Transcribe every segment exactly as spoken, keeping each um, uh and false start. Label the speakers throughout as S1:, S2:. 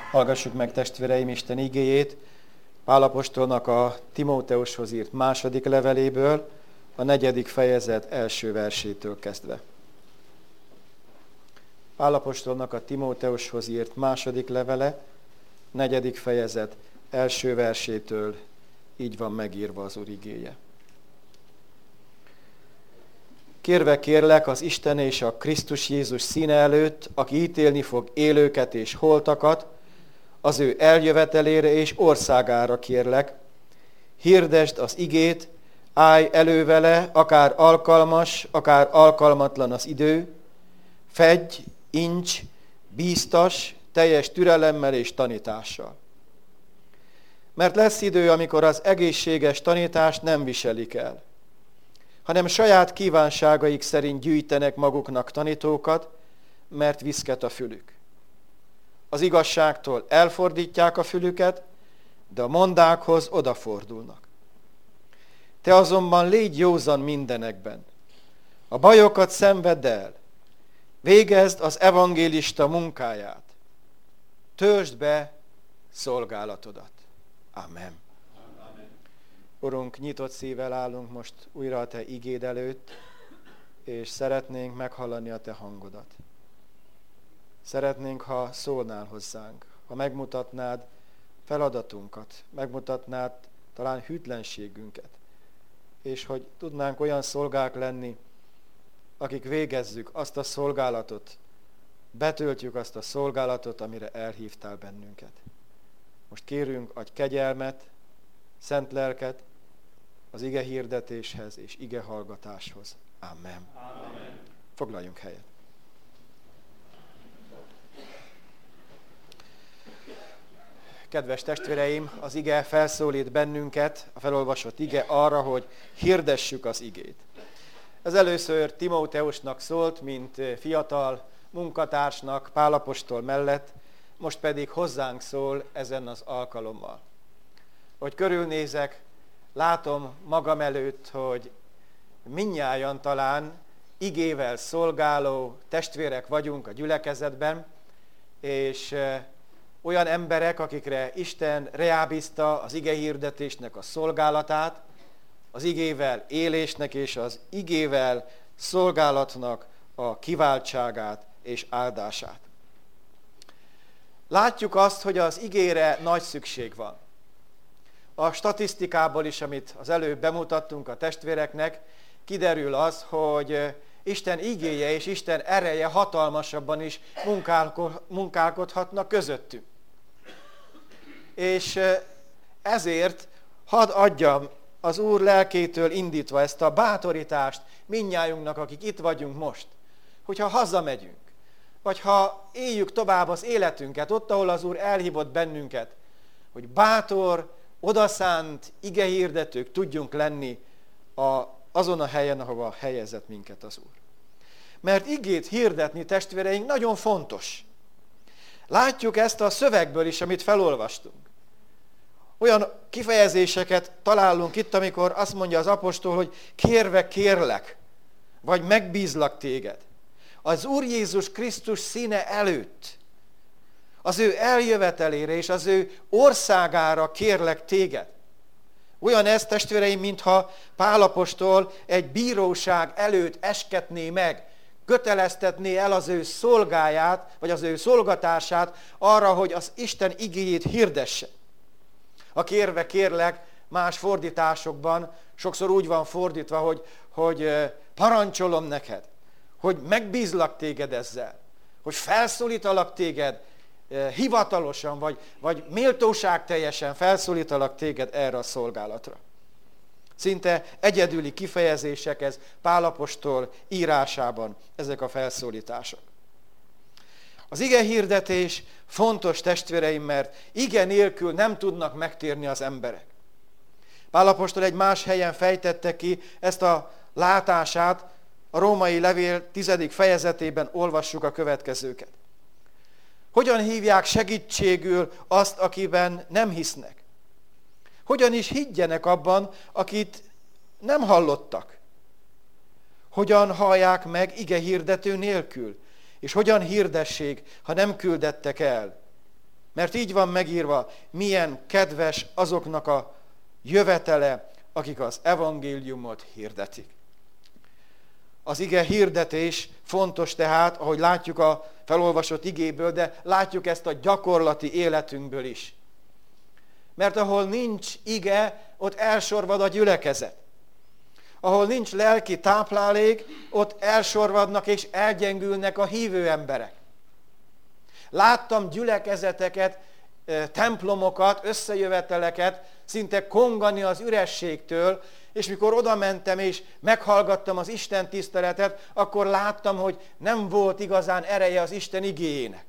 S1: Hallgassuk meg, testvéreim, Isten igéjét Pál apostolnak a Timóteushoz írt második leveléből, a negyedik fejezet első versétől kezdve. Pál apostolnak a Timóteushoz írt második levele, negyedik fejezet első versétől így van megírva az Úr igéje. Kérve kérlek az Isten és a Krisztus Jézus színe előtt, aki ítélni fog élőket és holtakat, az ő eljövetelére és országára kérlek, hirdesd az igét, állj elő vele, akár alkalmas, akár alkalmatlan az idő, fedj, incs, bíztas, teljes türelemmel és tanítással. Mert lesz idő, amikor az egészséges tanítást nem viselik el, hanem saját kívánságaik szerint gyűjtenek maguknak tanítókat, mert viszket a fülük. Az igazságtól elfordítják a fülüket, de a mondákhoz odafordulnak. Te azonban légy józan mindenekben. A bajokat szenvedd el. Végezd az evangélista munkáját. Töltsd be szolgálatodat. Amen. Amen. Urunk, nyitott szívvel állunk most újra a Te igéd előtt, és szeretnénk meghallani a Te hangodat. Szeretnénk, ha szólnál hozzánk, ha megmutatnád feladatunkat, megmutatnád talán hűtlenségünket, és hogy tudnánk olyan szolgák lenni, akik végezzük azt a szolgálatot, betöltjük azt a szolgálatot, amire elhívtál bennünket. Most kérünk, adj kegyelmet, szent lelket az ige hirdetéshez és ige hallgatáshoz. Amen. Amen. Foglaljunk helyet. Kedves testvéreim, az ige felszólít bennünket, a felolvasott ige arra, hogy hirdessük az igét. Ez először Timóteusnak szólt, mint fiatal munkatársnak Pál apostol mellett, most pedig hozzánk szól ezen az alkalommal. Hogy körülnézek, látom magam előtt, hogy mindnyájan talán igével szolgáló testvérek vagyunk a gyülekezetben, és olyan emberek, akikre Isten reábízta az igehirdetésnek a szolgálatát, az igével élésnek és az igével szolgálatnak a kiváltságát és áldását. Látjuk azt, hogy az igére nagy szükség van. A statisztikából is, amit az előbb bemutattunk a testvéreknek, kiderül az, hogy Isten igéje és Isten ereje hatalmasabban is munkálkodhatnak közöttünk. És ezért hadd adjam az Úr lelkétől indítva ezt a bátorítást mindnyájunknak, akik itt vagyunk most, hogyha hazamegyünk, vagy ha éljük tovább az életünket, ott, ahol az Úr elhívott bennünket, hogy bátor, odaszánt igehirdetők tudjunk lenni a, azon a helyen, ahova helyezett minket az Úr. Mert igét hirdetni, testvéreink, nagyon fontos. Látjuk ezt a szövegből is, amit felolvastunk. Olyan kifejezéseket találunk itt, amikor azt mondja az apostol, hogy kérve kérlek, vagy megbízlak téged. Az Úr Jézus Krisztus színe előtt, az ő eljövetelére és az ő országára kérlek téged. Olyan ez, testvéreim, mintha Pál apostol egy bíróság előtt esketné meg, köteleztetné el az ő szolgáját, vagy az ő szolgatását arra, hogy az Isten igéjét hirdesse. A kérve kérlek más fordításokban sokszor úgy van fordítva, hogy, hogy parancsolom neked, hogy megbízlak téged ezzel, hogy felszólítalak téged hivatalosan, vagy, vagy méltóságteljesen felszólítalak téged erre a szolgálatra. Szinte egyedüli kifejezések ez Pál apostol írásában, ezek a felszólítások. Az ige hirdetés fontos, testvéreim, mert ige nélkül nem tudnak megtérni az emberek. Pál apostol egy más helyen fejtette ki ezt a látását, a római levél tizedik fejezetében olvassuk a következőket. Hogyan hívják segítségül azt, akiben nem hisznek? Hogyan is higgyenek abban, akit nem hallottak? Hogyan hallják meg ige hirdető nélkül? És hogyan hirdessék, ha nem küldettek el? Mert így van megírva, milyen kedves azoknak a jövetele, akik az evangéliumot hirdetik. Az ige hirdetés fontos tehát, ahogy látjuk a felolvasott igéből, de látjuk ezt a gyakorlati életünkből is. Mert ahol nincs ige, ott elsorvad a gyülekezet. Ahol nincs lelki táplálék, ott elsorvadnak és elgyengülnek a hívő emberek. Láttam gyülekezeteket, templomokat, összejöveteleket szinte kongani az ürességtől, és mikor oda mentem és meghallgattam az Isten tiszteletet, akkor láttam, hogy nem volt igazán ereje az Isten igéjének.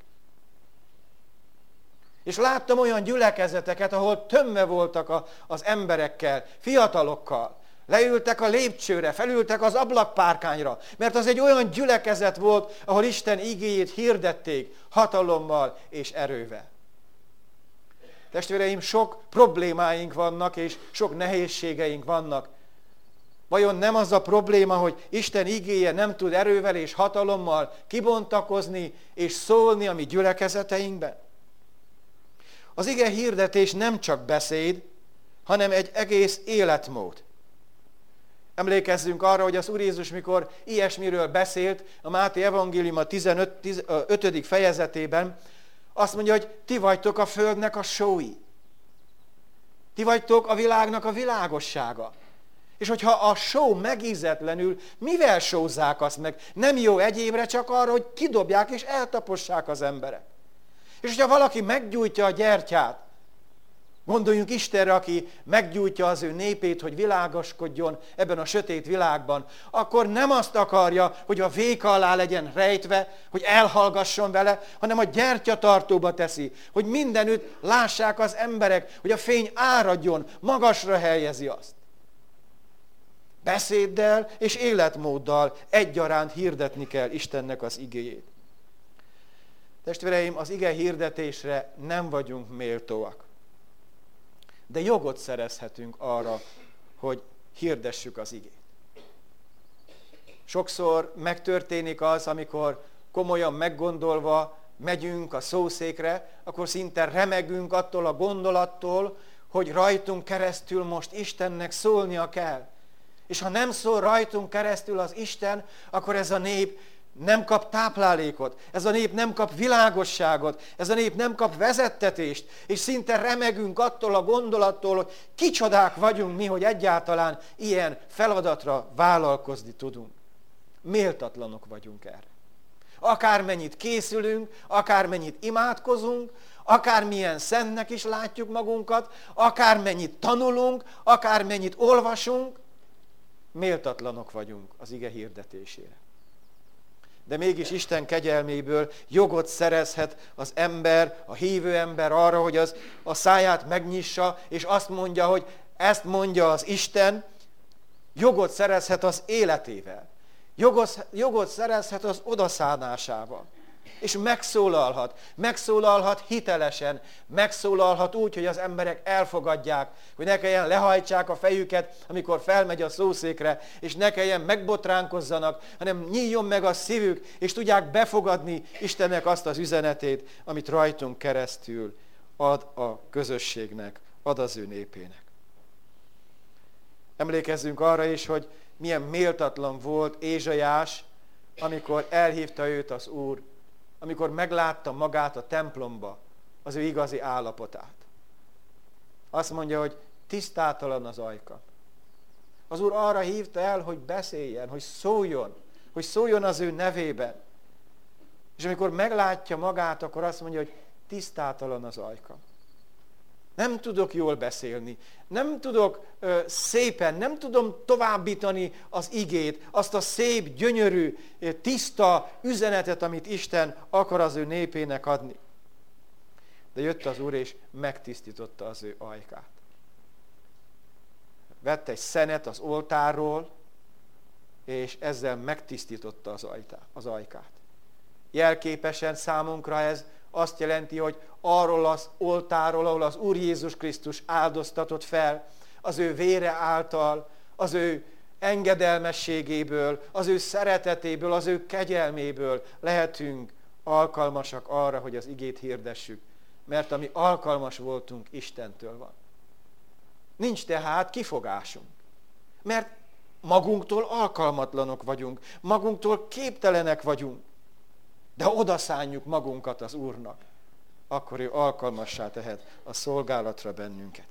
S1: És láttam olyan gyülekezeteket, ahol tömve voltak a, az emberekkel, fiatalokkal. Leültek a lépcsőre, felültek az ablakpárkányra, mert az egy olyan gyülekezet volt, ahol Isten igéjét hirdették hatalommal és erővel. Testvéreim, sok problémáink vannak, és sok nehézségeink vannak. Vajon nem az a probléma, hogy Isten igéje nem tud erővel és hatalommal kibontakozni és szólni a mi gyülekezeteinkben? Az ige hirdetés nem csak beszéd, hanem egy egész életmód. Emlékezzünk arra, hogy az Úr Jézus, mikor ilyesmiről beszélt, a Máté evangélium a tizenötödik fejezetében, azt mondja, hogy ti vagytok a földnek a sói. Ti vagytok a világnak a világossága. És hogyha a só megízetlenül, mivel sózzák azt meg? Nem jó egyébre, csak arra, hogy kidobják és eltapossák az emberek. És hogyha valaki meggyújtja a gyertyát, gondoljunk Istenre, aki meggyújtja az ő népét, hogy világoskodjon ebben a sötét világban, akkor nem azt akarja, hogy a véka alá legyen rejtve, hogy elhallgasson vele, hanem a gyertyatartóba teszi, hogy mindenütt lássák az emberek, hogy a fény áradjon, magasra helyezi azt. Beszéddel és életmóddal egyaránt hirdetni kell Istennek az igéjét. Testvéreim, az ige hirdetésre nem vagyunk méltóak. De jogot szerezhetünk arra, hogy hirdessük az igét. Sokszor megtörténik az, amikor komolyan meggondolva megyünk a szószékre, akkor szinte remegünk attól a gondolattól, hogy rajtunk keresztül most Istennek szólnia kell. És ha nem szól rajtunk keresztül az Isten, akkor ez a nép nem kap táplálékot, ez a nép nem kap világosságot, ez a nép nem kap vezettetést, és szinte remegünk attól a gondolattól, hogy kicsodák vagyunk mi, hogy egyáltalán ilyen feladatra vállalkozni tudunk. Méltatlanok vagyunk erre. Akármennyit készülünk, akármennyit imádkozunk, akármilyen szentnek is látjuk magunkat, akármennyit tanulunk, akármennyit olvasunk, méltatlanok vagyunk az ige hirdetésére. De mégis Isten kegyelméből jogot szerezhet az ember, a hívő ember arra, hogy az a száját megnyissa, és azt mondja, hogy ezt mondja az Isten, jogot szerezhet az életével. Jogot, jogot szerezhet az odaszánásával. És megszólalhat. Megszólalhat hitelesen. Megszólalhat úgy, hogy az emberek elfogadják, hogy ne kelljen lehajtsák a fejüket, amikor felmegy a szószékre, és ne kelljen megbotránkozzanak, hanem nyíljon meg a szívük, és tudják befogadni Istennek azt az üzenetét, amit rajtunk keresztül ad a közösségnek, ad az ő népének. Emlékezzünk arra is, hogy milyen méltatlan volt Ézsaiás, amikor elhívta őt az Úr, amikor meglátta magát a templomba, az ő igazi állapotát. Azt mondja, hogy tisztátalan az ajka. Az Úr arra hívta el, hogy beszéljen, hogy szóljon, hogy szóljon az ő nevében. És amikor meglátja magát, akkor azt mondja, hogy tisztátalan az ajka. Nem tudok jól beszélni, nem tudok ö, szépen, nem tudom továbbítani az igét, azt a szép, gyönyörű, tiszta üzenetet, amit Isten akar az ő népének adni. De jött az Úr, és megtisztította az ő ajkát. Vett egy szenet az oltárról, és ezzel megtisztította az, ajtá, az ajkát. Jelképesen számunkra ez azt jelenti, hogy arról az oltáról, ahol az Úr Jézus Krisztus áldoztatott fel, az ő vére által, az ő engedelmességéből, az ő szeretetéből, az ő kegyelméből lehetünk alkalmasak arra, hogy az igét hirdessük, mert ami alkalmas voltunk, Istentől van. Nincs tehát kifogásunk, mert magunktól alkalmatlanok vagyunk, magunktól képtelenek vagyunk, de odaszánjuk magunkat az Úrnak, akkor ő alkalmassá tehet a szolgálatra bennünket.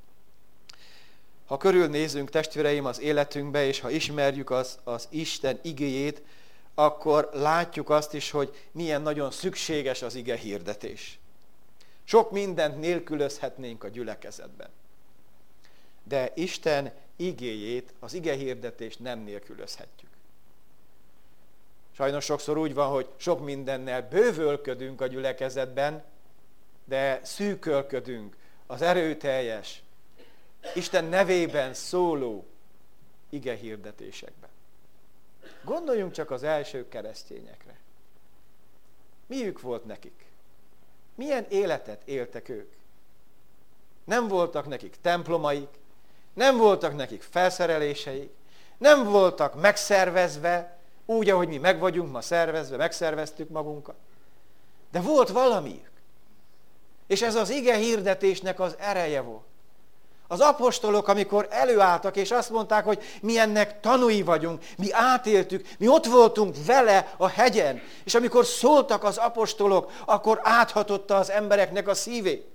S1: Ha körülnézünk, testvéreim, az életünkbe, és ha ismerjük az, az Isten igéjét, akkor látjuk azt is, hogy milyen nagyon szükséges az ige hirdetés. Sok mindent nélkülözhetnénk a gyülekezetben. De Isten igéjét, az ige hirdetést nem nélkülözhetjük. Sajnos sokszor úgy van, hogy sok mindennel bővölködünk a gyülekezetben, de szűkölködünk az erőteljes, Isten nevében szóló ige hirdetésekben. Gondoljunk csak az első keresztényekre. Miük volt nekik? Milyen életet éltek ők? Nem voltak nekik templomaik, nem voltak nekik felszereléseik, nem voltak megszervezve, úgy, ahogy mi meg vagyunk ma szervezve, megszerveztük magunkat. De volt valamiük. És ez az ige hirdetésnek az ereje volt. Az apostolok, amikor előálltak, és azt mondták, hogy mi ennek tanúi vagyunk, mi átéltük, mi ott voltunk vele a hegyen, és amikor szóltak az apostolok, akkor áthatotta az embereknek a szívét.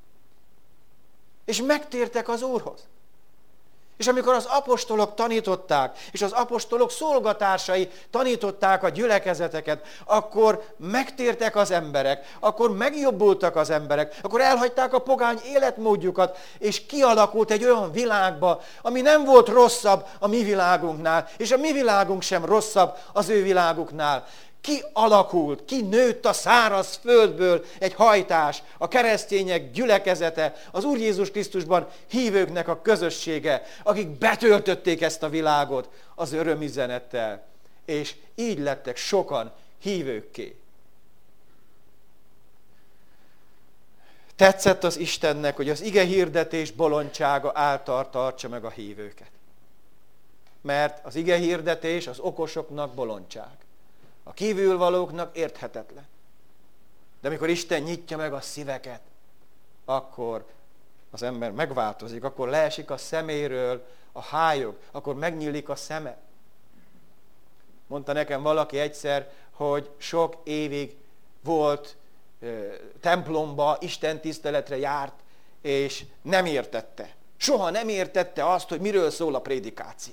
S1: És megtértek az Úrhoz. És amikor az apostolok tanították, és az apostolok szolgatársai tanították a gyülekezeteket, akkor megtértek az emberek, akkor megjobbultak az emberek, akkor elhagyták a pogány életmódjukat, és kialakult egy olyan világba, ami nem volt rosszabb a mi világunknál, és a mi világunk sem rosszabb az ő világuknál. Kialakult, kinőtt a száraz földből egy hajtás, a keresztények gyülekezete, az Úr Jézus Krisztusban hívőknek a közössége, akik betöltötték ezt a világot az örömüzenettel, és így lettek sokan hívőkké. Tetszett az Istennek, hogy az ige hirdetés bolondsága által tartsa meg a hívőket. Mert az ige hirdetés az okosoknak bolondság. A kívülvalóknak érthetetlen. De amikor Isten nyitja meg a szíveket, akkor az ember megváltozik, akkor leesik a szeméről a hályog, akkor megnyílik a szeme. Mondta nekem valaki egyszer, hogy sok évig volt ö, templomba, Isten tiszteletre járt, és nem értette. Soha nem értette azt, hogy miről szól a prédikáció.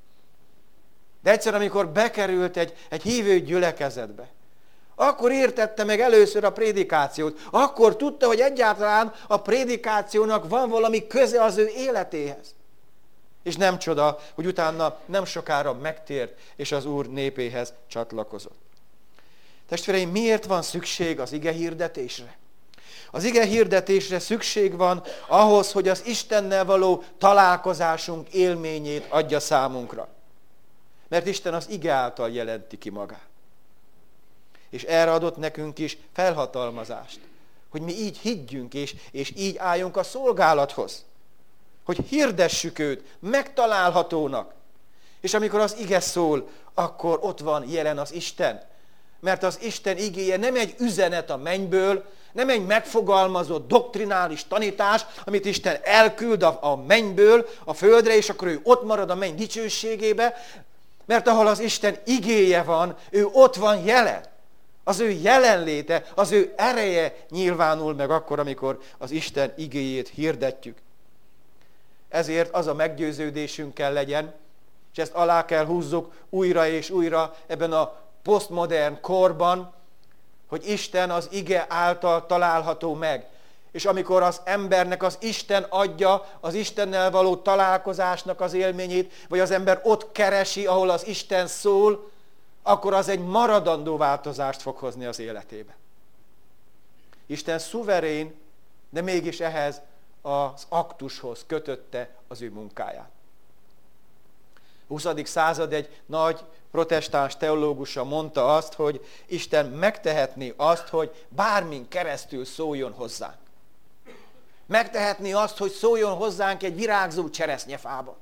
S1: De egyszer, amikor bekerült egy, egy hívő gyülekezetbe, akkor értette meg először a prédikációt. Akkor tudta, hogy egyáltalán a prédikációnak van valami köze az ő életéhez. És nem csoda, hogy utána nem sokára megtért, és az Úr népéhez csatlakozott. Testvéreim, miért van szükség az ige hirdetésre? Az ige hirdetésre szükség van ahhoz, hogy az Istennel való találkozásunk élményét adja számunkra. Mert Isten az ige által jelenti ki magát. És erre adott nekünk is felhatalmazást, hogy mi így higgyünk, és, és így álljunk a szolgálathoz. Hogy hirdessük őt megtalálhatónak. És amikor az ige szól, akkor ott van jelen az Isten. Mert az Isten igéje nem egy üzenet a mennyből, nem egy megfogalmazott doktrinális tanítás, amit Isten elküld a, a mennyből a földre, és akkor ő ott marad a menny dicsőségébe, mert ahol az Isten igéje van, ő ott van jelen. Az ő jelenléte, az ő ereje nyilvánul meg akkor, amikor az Isten igéjét hirdetjük. Ezért az a meggyőződésünk kell legyen, és ezt alá kell húzzuk újra és újra ebben a posztmodern korban, hogy Isten az ige által található meg. És amikor az embernek az Isten adja az Istennel való találkozásnak az élményét, vagy az ember ott keresi, ahol az Isten szól, akkor az egy maradandó változást fog hozni az életébe. Isten szuverén, de mégis ehhez az aktushoz kötötte az ő munkáját. A huszadik század egy nagy protestáns teológusa mondta azt, hogy Isten megtehetné azt, hogy bármin keresztül szóljon hozzánk. Megtehetné azt, hogy szóljon hozzánk egy virágzó cseresznyefában.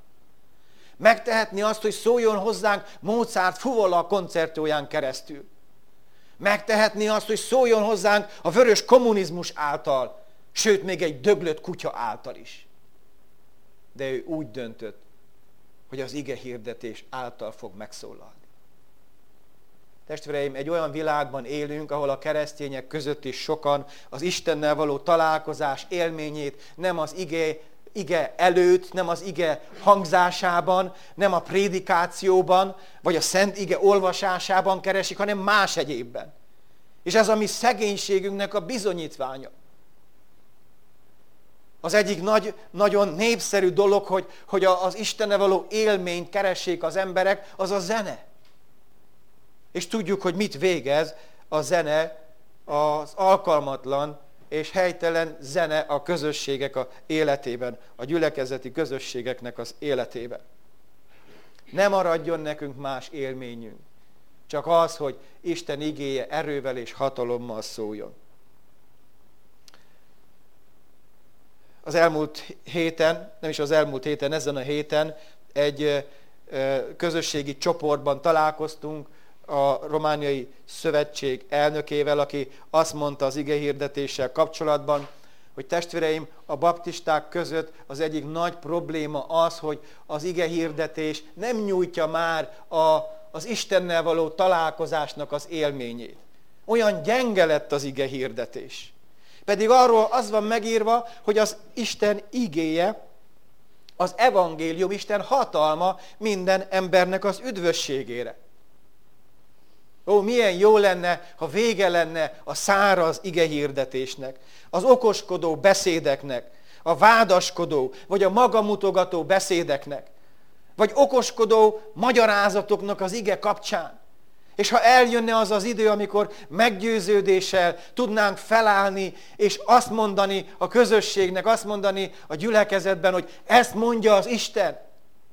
S1: Megtehetné azt, hogy szóljon hozzánk Mozart fuvola koncertóján keresztül. Megtehetné azt, hogy szóljon hozzánk a vörös kommunizmus által, sőt, még egy döglött kutya által is. De ő úgy döntött, hogy az ige hirdetés által fog megszólalni. Testvéreim, egy olyan világban élünk, ahol a keresztények között is sokan az Istennel való találkozás élményét nem az ige, ige előtt, nem az ige hangzásában, nem a prédikációban, vagy a szent ige olvasásában keresik, hanem más egyébben. És ez a mi szegénységünknek a bizonyítványa. Az egyik nagy, nagyon népszerű dolog, hogy, hogy az Istennel való élményt keressék az emberek, az a zene. És tudjuk, hogy mit végez a zene, az alkalmatlan és helytelen zene a közösségek a életében, a gyülekezeti közösségeknek az életében. Nem maradjon nekünk más élményünk, csak az, hogy Isten igéje erővel és hatalommal szóljon. Az elmúlt héten, nem is az elmúlt héten, ezen a héten egy közösségi csoportban találkoztunk a Romániai Szövetség elnökével, aki azt mondta az igehirdetéssel kapcsolatban, hogy testvéreim, a baptisták között az egyik nagy probléma az, hogy az igehirdetés nem nyújtja már a, az Istennel való találkozásnak az élményét. Olyan gyenge lett az igehirdetés. Pedig arról az van megírva, hogy az Isten igéje, az evangélium, Isten hatalma minden embernek az üdvösségére. Ó, milyen jó lenne, ha vége lenne a száraz igehirdetésnek, az okoskodó beszédeknek, a vádaskodó, vagy a magamutogató beszédeknek, vagy okoskodó magyarázatoknak az ige kapcsán. És ha eljönne az az idő, amikor meggyőződéssel tudnánk felállni, és azt mondani a közösségnek, azt mondani a gyülekezetben, hogy ezt mondja az Isten.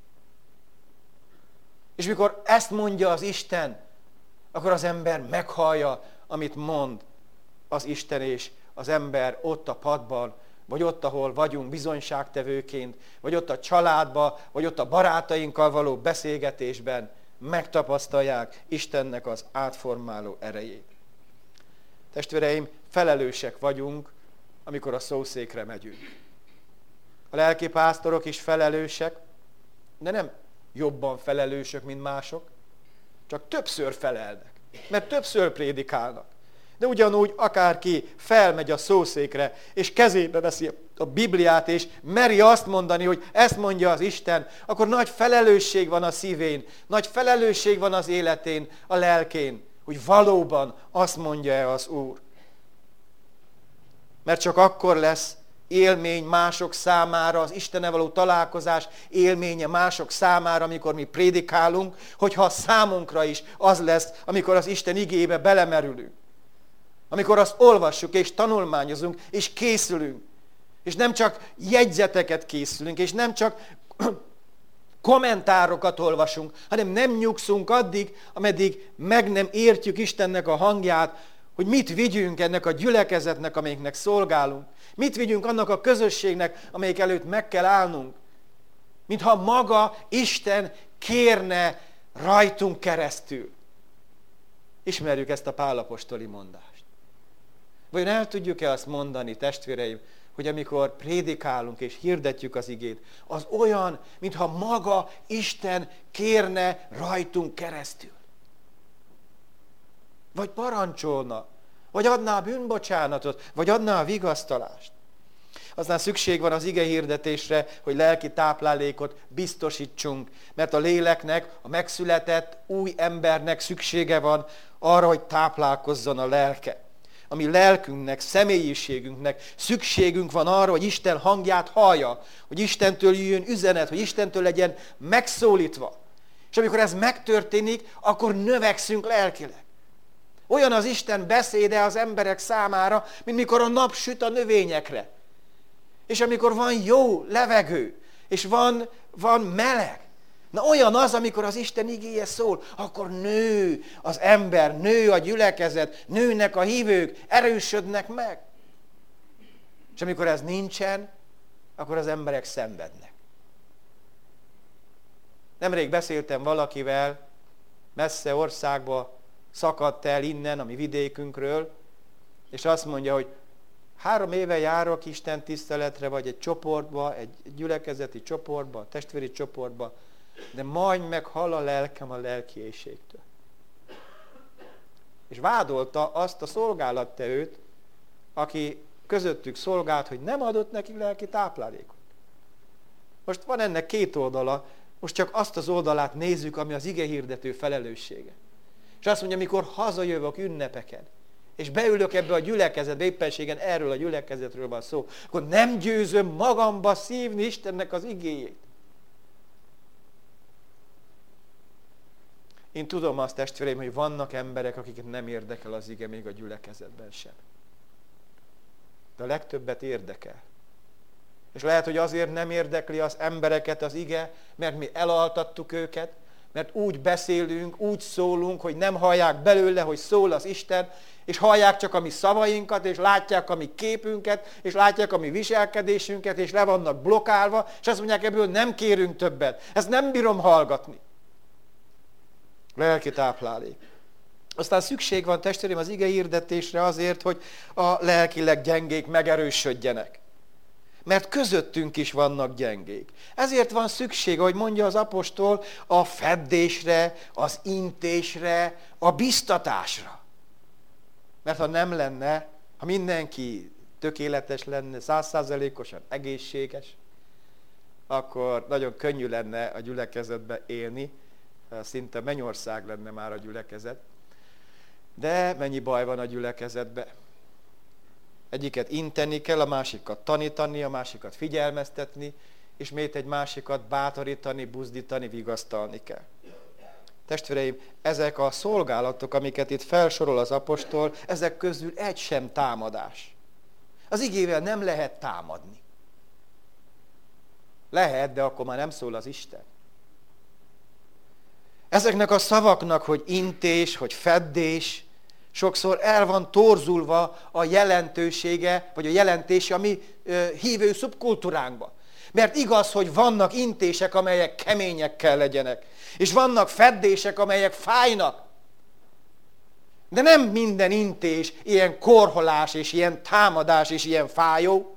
S1: És mikor ezt mondja az Isten, akkor az ember meghallja, amit mond az Isten, és az ember ott a padban, vagy ott, ahol vagyunk bizonyságtevőként, vagy ott a családban, vagy ott a barátainkkal való beszélgetésben megtapasztalják Istennek az átformáló erejét. Testvéreim, felelősek vagyunk, amikor a szószékre megyünk. A lelkipásztorok is felelősek, de nem jobban felelősök, mint mások, csak többször felelnek, mert többször prédikálnak. De ugyanúgy akárki felmegy a szószékre, és kezébe veszi a Bibliát, és meri azt mondani, hogy ezt mondja az Isten, akkor nagy felelősség van a szívén, nagy felelősség van az életén, a lelkén, hogy valóban azt mondja-e az Úr. Mert csak akkor lesz élmény mások számára, az Istennel való találkozás élménye mások számára, amikor mi prédikálunk, hogyha számunkra is az lesz, amikor az Isten igébe belemerülünk. Amikor azt olvassuk, és tanulmányozunk, és készülünk. És nem csak jegyzeteket készülünk, és nem csak kommentárokat olvasunk, hanem nem nyugszunk addig, ameddig meg nem értjük Istennek a hangját, hogy mit vigyünk ennek a gyülekezetnek, amelyiknek szolgálunk. Mit vigyünk annak a közösségnek, amelyik előtt meg kell állnunk. Mintha maga Isten kérne rajtunk keresztül. Ismerjük ezt a Pál apostoli mondást. Vajon el tudjuk-e azt mondani, testvéreim, hogy amikor prédikálunk és hirdetjük az igét, az olyan, mintha maga Isten kérne rajtunk keresztül. Vagy parancsolna, vagy adná a bűnbocsánatot, vagy adná a vigasztalást. Aztán szükség van az ige hirdetésre, hogy lelki táplálékot biztosítsunk, mert a léleknek, a megszületett új embernek szüksége van arra, hogy táplálkozzon a lelke. A mi lelkünknek, személyiségünknek szükségünk van arra, hogy Isten hangját hallja, hogy Istentől jöjjön üzenet, hogy Istentől legyen megszólítva. És amikor ez megtörténik, akkor növekszünk lelkileg. Olyan az Isten beszéde az emberek számára, mint mikor a nap süt a növényekre. És amikor van jó levegő, és van, van meleg. Na olyan az, amikor az Isten igéje szól, akkor nő az ember, nő a gyülekezet, nőnek a hívők, erősödnek meg. És amikor ez nincsen, akkor az emberek szenvednek. Nemrég beszéltem valakivel, messze országba szakadt el innen, a mi vidékünkről, és azt mondja, hogy három éve járok Isten tiszteletre, vagy egy csoportba, egy gyülekezeti csoportba, testvéri csoportba, de majd meghal a lelkem a lelki éhségtől. És vádolta azt a szolgálattevőt, aki közöttük szolgált, hogy nem adott nekik lelki táplálékot. Most van ennek két oldala, most csak azt az oldalát nézzük, ami az igehirdető felelőssége. És azt mondja, amikor hazajövök ünnepeken, és beülök ebbe a gyülekezetbe, éppenségen erről a gyülekezetről van szó, akkor nem győzöm magamba szívni Istennek az igéjét. Én tudom azt, testvéreim, hogy vannak emberek, akiket nem érdekel az ige még a gyülekezetben sem. De a legtöbbet érdekel. És lehet, hogy azért nem érdekli az embereket az ige, mert mi elaltattuk őket, mert úgy beszélünk, úgy szólunk, hogy nem hallják belőle, hogy szól az Isten, és hallják csak a mi szavainkat, és látják a mi képünket, és látják a mi viselkedésünket, és le vannak blokkálva, és azt mondják, ebből nem kérünk többet. Ezt nem bírom hallgatni. Lelki táplálék. Aztán szükség van, testvéreim, az ige hirdetésre azért, hogy a lelkileg gyengék megerősödjenek. Mert közöttünk is vannak gyengék. Ezért van szükség, ahogy mondja az apostol, a feddésre, az intésre, a biztatásra. Mert ha nem lenne, ha mindenki tökéletes lenne, százszázalékosan egészséges, akkor nagyon könnyű lenne a gyülekezetbe élni, szinte mennyország lenne már a gyülekezet. De mennyi baj van a gyülekezetbe? Egyiket inteni kell, a másikat tanítani, a másikat figyelmeztetni, és még egy másikat bátorítani, buzdítani, vigasztalni kell. Testvéreim, ezek a szolgálatok, amiket itt felsorol az apostol, ezek közül egy sem támadás. Az igével nem lehet támadni. Lehet, de akkor már nem szól az Isten. Ezeknek a szavaknak, hogy intés, hogy feddés, sokszor el van torzulva a jelentősége, vagy a jelentése a mi hívő szubkultúránkban. Mert igaz, hogy vannak intések, amelyek kemények kell legyenek. És vannak feddések, amelyek fájnak. De nem minden intés ilyen korholás, és ilyen támadás, és ilyen fájó.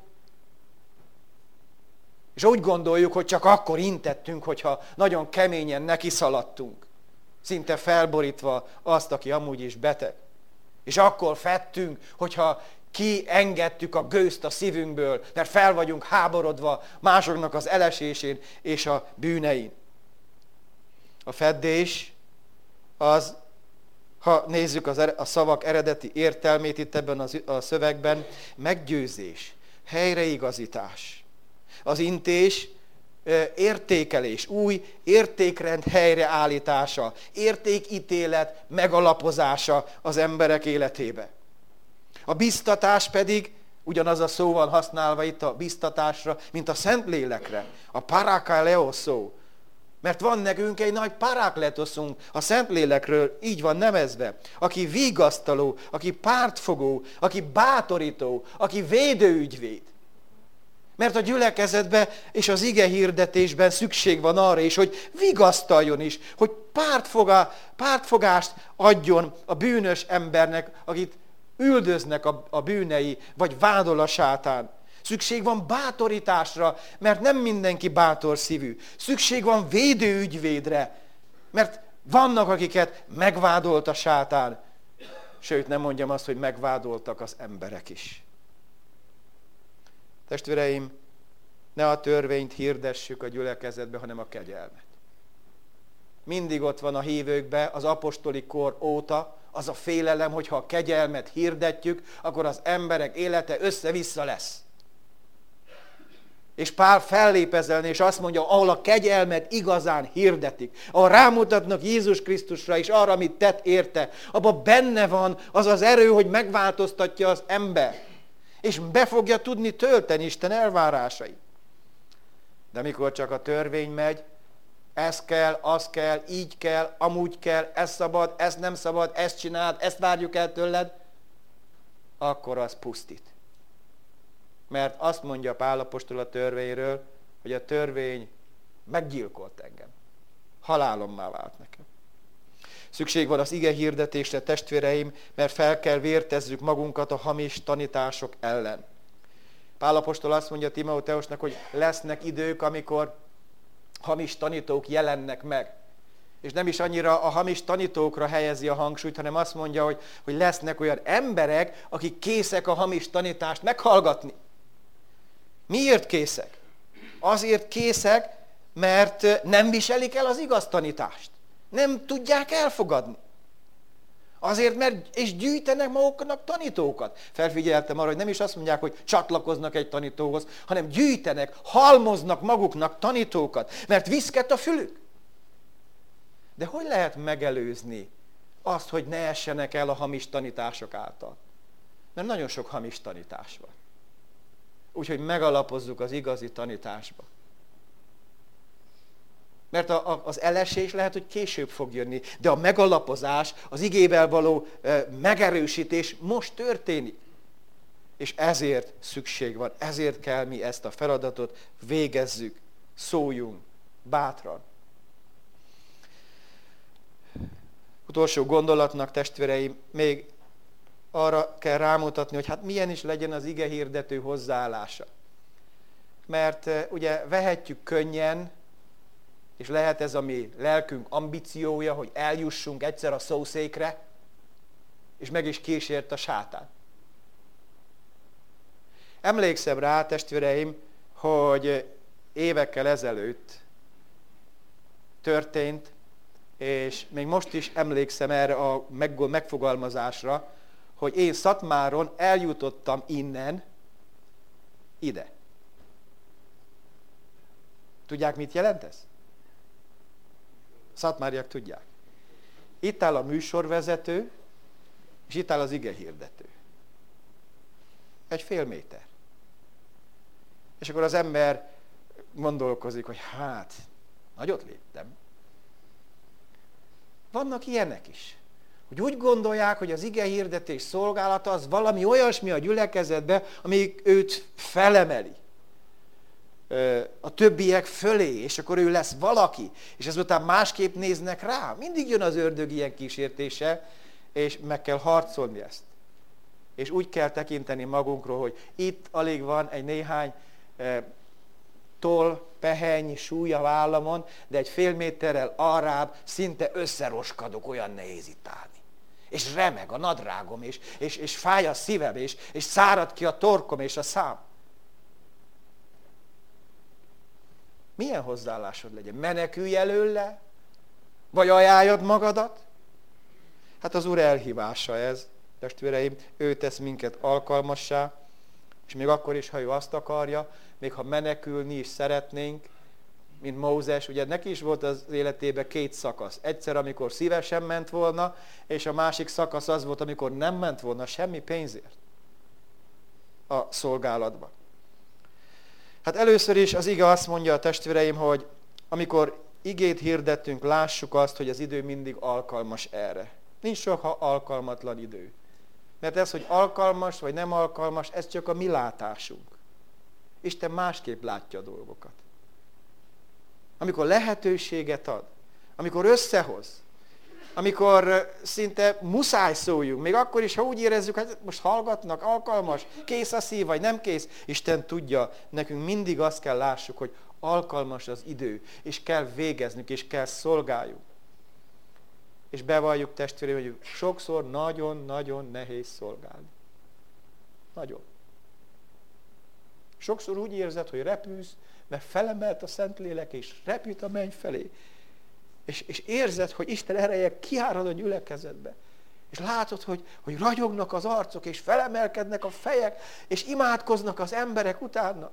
S1: És úgy gondoljuk, hogy csak akkor intettünk, hogyha nagyon keményen nekiszaladtunk. Szinte felborítva azt, aki amúgy is beteg. És akkor fettünk, hogyha kiengedtük a gőzt a szívünkből, mert fel vagyunk háborodva másoknak az elesésén és a bűnein. A feddés az, ha nézzük az, a szavak eredeti értelmét itt ebben a szövegben, meggyőzés, helyreigazítás. Az intés, értékelés, új értékrend helyreállítása, értékítélet megalapozása az emberek életébe. A biztatás pedig, ugyanaz a szó van használva itt a biztatásra, mint a Szentlélekre, a parakaleo szó. Mert van nekünk egy nagy parákletoszunk a Szentlélekről, így van nevezve, aki vigasztaló, aki pártfogó, aki bátorító, aki védőügyvéd. Mert a gyülekezetben és az ige hirdetésben szükség van arra is, hogy vigasztaljon is, hogy pártfogá, pártfogást adjon a bűnös embernek, akit üldöznek a, a bűnei, vagy vádol a sátán. Szükség van bátorításra, mert nem mindenki bátor szívű. Szükség van védőügyvédre, mert vannak, akiket megvádolt a sátán. Sőt, nem mondjam azt, hogy megvádoltak az emberek is. Testvéreim, ne a törvényt hirdessük a gyülekezetbe, hanem a kegyelmet. Mindig ott van a hívőkbe, az apostoli kor óta, az a félelem, hogyha a kegyelmet hirdetjük, akkor az emberek élete össze-vissza lesz. És Pál fellép ezzel, és azt mondja, ahol a kegyelmet igazán hirdetik, ahol rámutatnak Jézus Krisztusra és arra, amit tett érte, abban benne van az az erő, hogy megváltoztatja az ember. És be fogja tudni tölteni Isten elvárásait. De amikor csak a törvény megy, ez kell, az kell, így kell, amúgy kell, ez szabad, ez nem szabad, ezt csináld, ezt várjuk el tőled, akkor az pusztít. Mert azt mondja Pál apostol a törvényről, hogy a törvény meggyilkolt engem. Halálommá vált nekem. Szükség van az ige hirdetésre, testvéreim, mert fel kell vértezzük magunkat a hamis tanítások ellen. Pál apostol azt mondja Timóteusnak, hogy lesznek idők, amikor hamis tanítók jelennek meg. És nem is annyira a hamis tanítókra helyezi a hangsúlyt, hanem azt mondja, hogy, hogy lesznek olyan emberek, akik készek a hamis tanítást meghallgatni. Miért készek? Azért készek, mert nem viselik el az igaz tanítást. Nem tudják elfogadni. Azért, mert és gyűjtenek maguknak tanítókat. Felfigyeltem arra, hogy nem is azt mondják, hogy csatlakoznak egy tanítóhoz, hanem gyűjtenek, halmoznak maguknak tanítókat, mert viszket a fülük. De hogy lehet megelőzni azt, hogy ne essenek el a hamis tanítások által? Mert nagyon sok hamis tanítás van. Úgyhogy megalapozzuk az igazi tanításba. Mert a, a, az elesés lehet, hogy később fog jönni, de a megalapozás, az igével való e, megerősítés most történik. És ezért szükség van, ezért kell mi ezt a feladatot végezzük, szóljunk bátran. Utolsó gondolatnak, testvéreim, még arra kell rámutatni, hogy hát milyen is legyen az ige hirdető hozzáállása. Mert ugye vehetjük könnyen, és lehet ez a mi lelkünk ambíciója, hogy eljussunk egyszer a szószékre, és meg is kísért a sátán. Emlékszem rá, testvéreim, hogy évekkel ezelőtt történt, és még most is emlékszem erre a megfogalmazásra, hogy én Szatmáron eljutottam innen, ide. Tudják, mit jelent ez? Szatmáriak tudják. Itt áll a műsorvezető, és itt áll az igehirdető. Egy fél méter. És akkor az ember gondolkozik, hogy hát, nagyot léptem. Vannak ilyenek is. Hogy úgy gondolják, hogy az igehirdetés szolgálata az valami olyasmi a gyülekezetbe, ami őt felemeli a többiek fölé, és akkor ő lesz valaki, és ezután másképp néznek rá. Mindig jön az ördög ilyen kísértése, és meg kell harcolni ezt. És úgy kell tekinteni magunkról, hogy itt alig van egy néhány eh, toll, peheny, súly a vállamon, de egy fél méterrel arrább szinte összeroskadok, olyan nehéz itt állni. És remeg a nadrágom, és, és, és fáj a szívem, és, és szárad ki a torkom és a szám. Milyen hozzáállásod legyen? Menekülj előle? Vagy ajánljad magadat? Hát az Úr elhívása ez, testvéreim, ő tesz minket alkalmassá, és még akkor is, ha ő azt akarja, még ha menekülni is szeretnénk, mint Mózes, ugye neki is volt az életében két szakasz. Egyszer, amikor szívesen ment volna, és a másik szakasz az volt, amikor nem ment volna semmi pénzért a szolgálatba. Hát először is az ige azt mondja a testvéreim, hogy amikor igét hirdettünk, lássuk azt, hogy az idő mindig alkalmas erre. Nincs soha alkalmatlan idő. Mert ez, hogy alkalmas vagy nem alkalmas, ez csak a mi látásunk. Isten másképp látja a dolgokat. Amikor lehetőséget ad, amikor összehoz, amikor szinte muszáj szóljunk, még akkor is, ha úgy érezzük, hogy most hallgatnak, alkalmas, kész a szív, vagy nem kész, Isten tudja, nekünk mindig azt kell lássuk, hogy alkalmas az idő, és kell végeznünk, és kell szolgáljuk. És bevalljuk, testvéreim, hogy sokszor nagyon-nagyon nehéz szolgálni. Nagyon. Sokszor úgy érzed, hogy repülsz, mert felemelt a Szentlélek, és repült a menny felé. És, és érzed, hogy Isten ereje kiárad a gyülekezetbe. És látod, hogy, hogy ragyognak az arcok, és felemelkednek a fejek, és imádkoznak az emberek utána.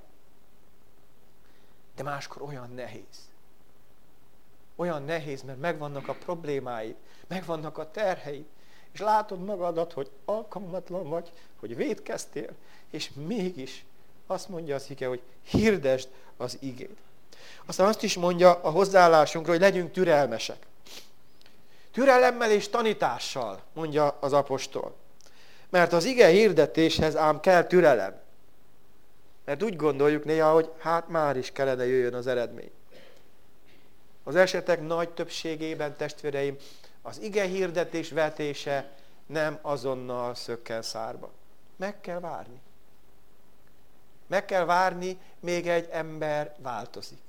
S1: De máskor olyan nehéz. Olyan nehéz, mert megvannak a problémáid, megvannak a terheid, és látod magadat, hogy alkalmatlan vagy, hogy vétkeztél, és mégis azt mondja az ige, hogy hirdesd az igét. Aztán azt is mondja a hozzáállásunkról, hogy legyünk türelmesek. Türelemmel és tanítással, mondja az apostol. Mert az ige hirdetéshez ám kell türelem. Mert úgy gondoljuk néha, hogy hát már is kellene jöjjön az eredmény. Az esetek nagy többségében, testvéreim, az ige hirdetés vetése nem azonnal szökken szárba. Meg kell várni. Meg kell várni, még egy ember változik.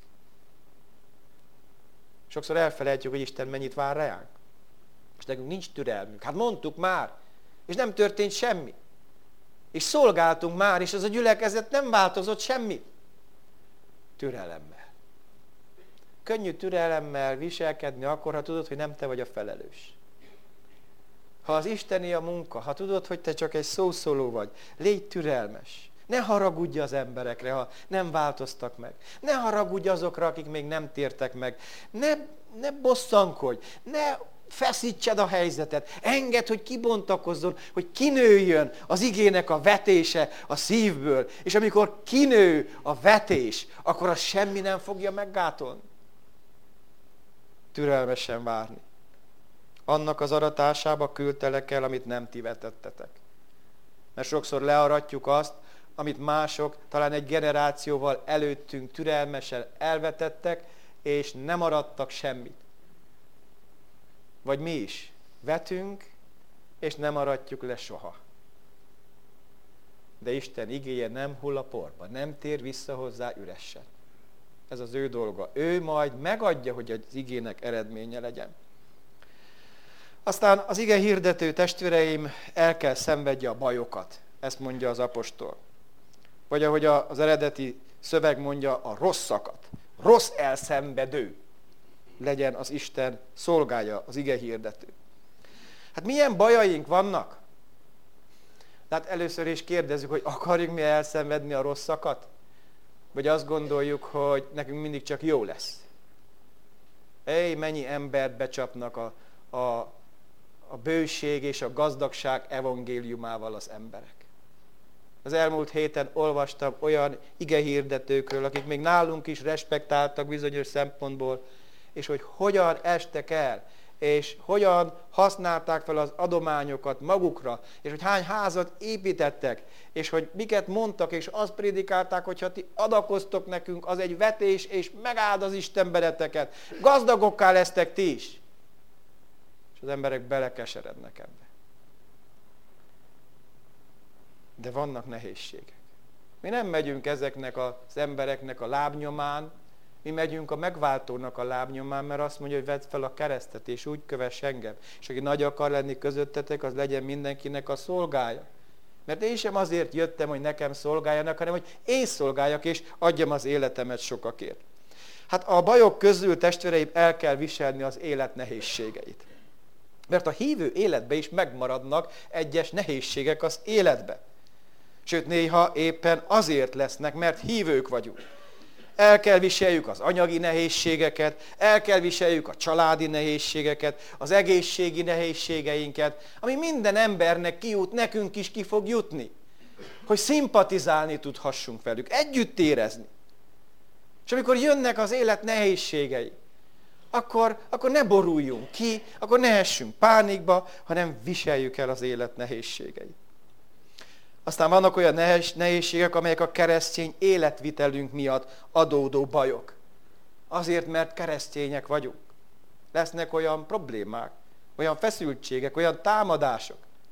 S1: Sokszor elfelejtjük, hogy Isten mennyit vár ránk. És nekünk nincs türelmünk. Hát mondtuk már, és nem történt semmi. És szolgáltunk már, és az a gyülekezet nem változott semmi. Türelemmel. Könnyű türelemmel viselkedni akkor, ha tudod, hogy nem te vagy a felelős. Ha az isteni a munka, ha tudod, hogy te csak egy szószóló vagy, légy türelmes. Ne haragudj az emberekre, ha nem változtak meg. Ne haragudj azokra, akik még nem tértek meg. Ne, ne bosszankodj, ne feszítsed a helyzetet. Engedd, hogy kibontakozzon, hogy kinőjön az igének a vetése a szívből. És amikor kinő a vetés, akkor az semmi nem fogja meggátolni. Türelmesen várni. Annak az aratásába küldtelek el, amit nem ti vetettetek. Mert sokszor learatjuk azt, amit mások talán egy generációval előttünk türelmesen elvetettek, és nem arattak semmit. Vagy mi is vetünk, és nem aratjuk le soha. De Isten igéje nem hull a porba, nem tér vissza hozzá üresen. Ez az ő dolga. Ő majd megadja, hogy az igének eredménye legyen. Aztán az ige hirdető testvéreim, el kell szenvedje a bajokat. Ezt mondja az apostol. Vagy ahogy az eredeti szöveg mondja, a rosszakat. Rossz elszenvedő legyen az Isten szolgája, az ige hirdető. Hát milyen bajaink vannak? Tehát először is kérdezzük, hogy akarjuk mi elszenvedni a rosszakat? Vagy azt gondoljuk, hogy nekünk mindig csak jó lesz. Éj, mennyi embert becsapnak a, a, a bőség és a gazdagság evangéliumával az emberek. Az elmúlt héten olvastam olyan igehirdetőkről, akik még nálunk is respektáltak bizonyos szempontból, és hogy hogyan estek el, és hogyan használták fel az adományokat magukra, és hogy hány házat építettek, és hogy miket mondtak, és azt prédikálták, hogy ha ti adakoztok nekünk, az egy vetés, és megáld az Isten benneteket. Gazdagokká lesztek ti is. És az emberek belekeserednek ebbe. De vannak nehézségek. Mi nem megyünk ezeknek az embereknek a lábnyomán, mi megyünk a megváltónak a lábnyomán, mert azt mondja, hogy vedd fel a keresztet, és úgy kövess engem. És aki nagy akar lenni közöttetek, az legyen mindenkinek a szolgája. Mert én sem azért jöttem, hogy nekem szolgáljanak, hanem hogy én szolgáljak, és adjam az életemet sokakért. Hát a bajok közül, testvéreim, el kell viselni az élet nehézségeit. Mert a hívő életbe is megmaradnak egyes nehézségek az életbe. Sőt, néha éppen azért lesznek, mert hívők vagyunk. El kell viseljük az anyagi nehézségeket, el kell viseljük a családi nehézségeket, az egészségi nehézségeinket, ami minden embernek kijut, nekünk is ki fog jutni. Hogy szimpatizálni tudhassunk velük, együtt érezni. És amikor jönnek az élet nehézségei, akkor, akkor ne boruljunk ki, akkor ne essünk pánikba, hanem viseljük el az élet nehézségeit. Aztán vannak olyan nehézségek, amelyek a keresztény életvitelünk miatt adódó bajok. Azért, mert keresztények vagyunk. Lesznek olyan problémák, olyan feszültségek, olyan támadások.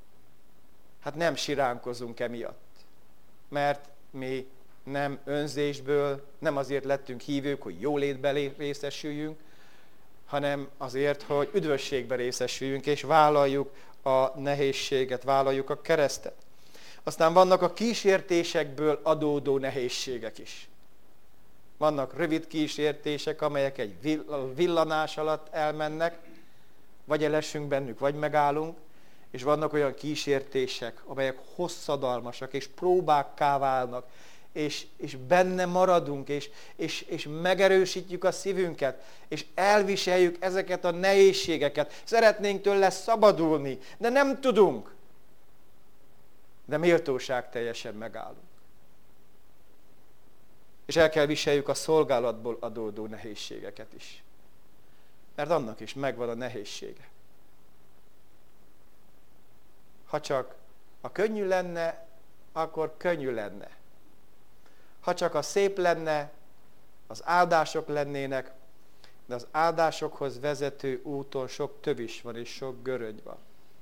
S1: Hát nem siránkozunk emiatt. Mert mi nem önzésből, nem azért lettünk hívők, hogy jólétben részesüljünk, hanem azért, hogy üdvösségben részesüljünk, és vállaljuk a nehézséget, vállaljuk a keresztet. Aztán vannak a kísértésekből adódó nehézségek is. Vannak rövid kísértések, amelyek egy villanás alatt elmennek, vagy elesünk bennük, vagy megállunk, és vannak olyan kísértések, amelyek hosszadalmasak, és próbákká válnak, és, és benne maradunk, és, és, és megerősítjük a szívünket, és elviseljük ezeket a nehézségeket. Szeretnénk tőle szabadulni, de nem tudunk. De méltóság teljesen megállunk. És el kell viseljük a szolgálatból adódó nehézségeket is. Mert annak is megvan a nehézsége. Ha csak a könnyű lenne, akkor könnyű lenne. Ha csak a szép lenne, az áldások lennének, De az áldásokhoz vezető úton sok tövis van, és sok görögy van.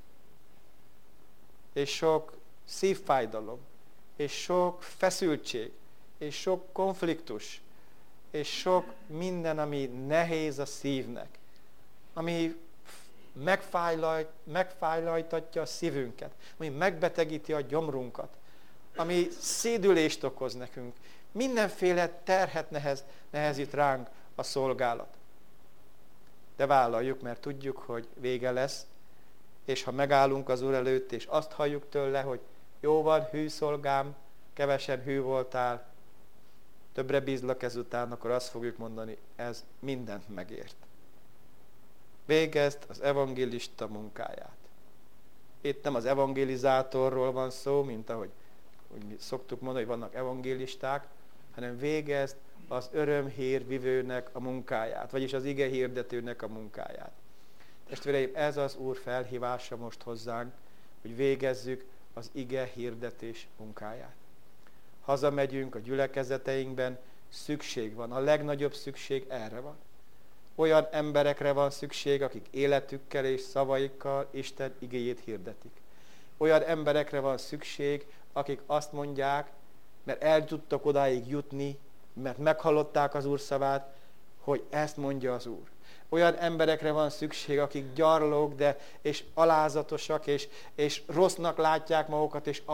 S1: És sok szívfájdalom, és sok feszültség, és sok konfliktus, és sok minden, ami nehéz a szívnek, ami megfájlaj, megfájlajtatja a szívünket, ami megbetegíti a gyomrunkat, ami szédülést okoz nekünk. Mindenféle terhet nehez, nehezít ránk a szolgálat. De vállaljuk, mert tudjuk, hogy vége lesz, és ha megállunk az Úr előtt, és azt halljuk tőle, hogy jó van, hű szolgám, kevesen hű voltál, többre bízlak ezután, akkor azt fogjuk mondani, ez mindent megért. Végezd az evangélista munkáját. Itt nem az evangelizátorról van szó, mint ahogy úgy szoktuk mondani, hogy vannak evangélisták, hanem végezd az örömhír vivőnek a munkáját, vagyis az ige hirdetőnek a munkáját. Testvéreim, ez az Úr felhívása most hozzánk, hogy végezzük az ige hirdetés munkáját. Hazamegyünk a gyülekezeteinkben, szükség van, a legnagyobb szükség erre van. Olyan emberekre van szükség, akik életükkel és szavaikkal Isten igéjét hirdetik. Olyan emberekre van szükség, akik azt mondják, mert el tudtak odáig jutni, mert meghallották az Úr szavát, hogy ezt mondja az Úr. Olyan emberekre van szükség, akik gyarlók, de és alázatosak, és, és rossznak látják magukat, és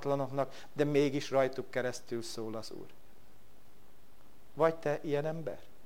S1: alkalmatlanoknak, de mégis rajtuk keresztül szól az Úr. Vagy te ilyen ember?